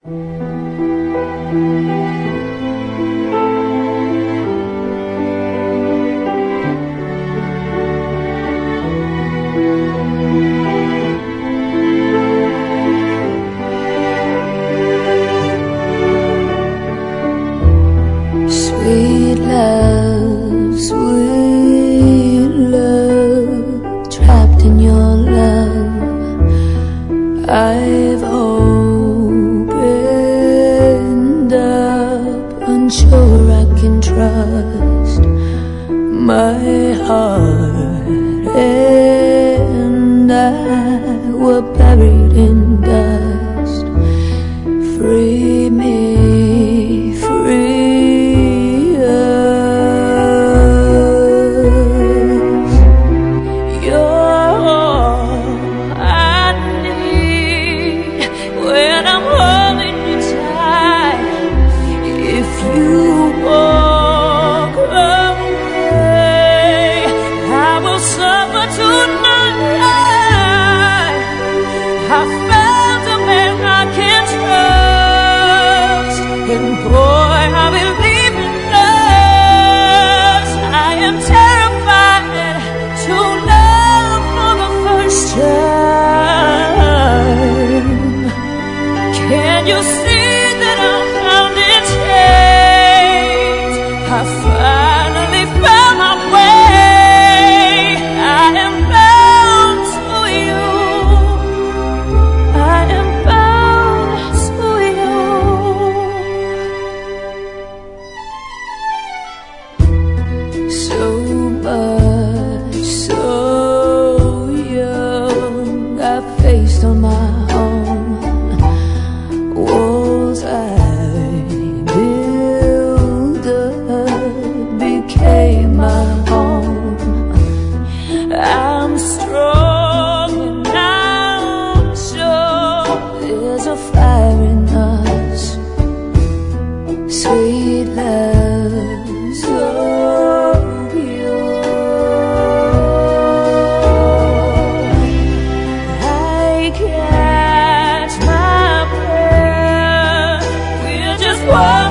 Sweet love, trapped in your love, I've opened up, unsure I can trust my heart, and I were buried in dust. Free me, free us. You're all I need when I'm holding you tight. If you walk away, I will suffer tonight. I found a man I can trust, and boy, I believe in us. I am terrified to love for the first time. Can you see that I'm bound in chains? I finally found my way. I am bound to you. I am bound to you. So much, so young, I faced on my own. Walls I built up became my home. I'm strong and I'm sure there's a fire in us. Sweet love, so I catch my breath. We're just one.